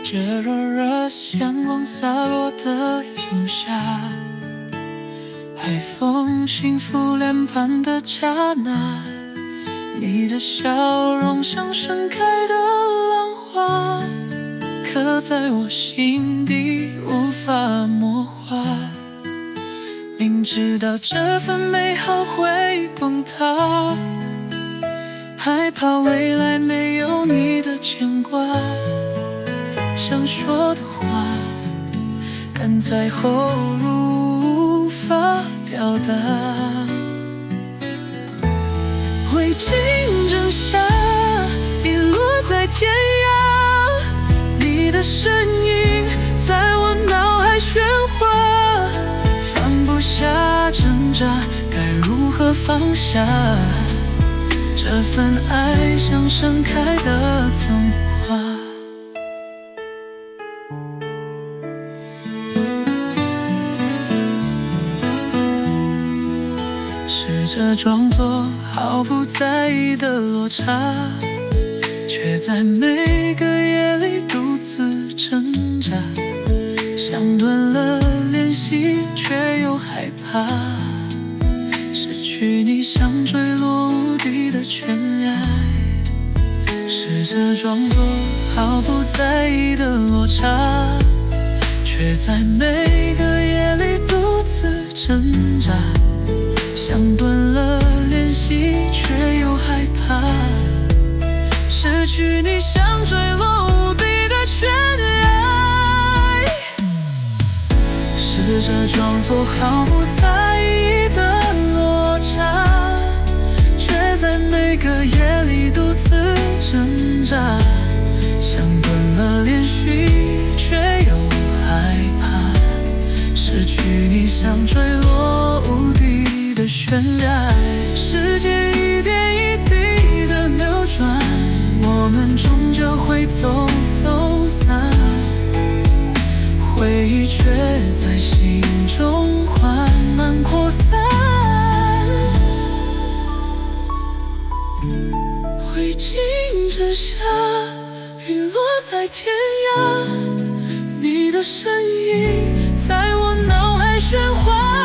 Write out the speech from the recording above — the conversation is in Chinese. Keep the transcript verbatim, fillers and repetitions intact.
这热热阳光洒落的炎夏，海风轻拂脸庞的刹那，你的笑容像盛开的浪花，刻在我心底无法魔化。明知道这份美好会崩塌，害怕未来没有你的牵挂，想说的话赶在喉咙无法表达。未经真下，遗落在天涯，你的身影在我脑海喧哗，放不下挣扎，该如何放下？这份爱像盛开的赠花。试着装作毫不在意的落差，却在每个夜里独自挣扎，想断了联系，却又害怕失去你，像坠落无底的悬崖。试着装作毫不在意的落差，却在每个夜里独自挣扎，想断了联系，却又害怕失去你，像坠落无底的悬崖。试着装作毫不在意的落差，却在每个夜里独自挣扎，想断了联系，却又害怕失去你，像坠落无底的悬崖。时间一点一滴的流转，我们终究会走走散，回忆却在心中缓慢扩散。未经之下，雨落在天涯，你的身影在我脑海喧哗，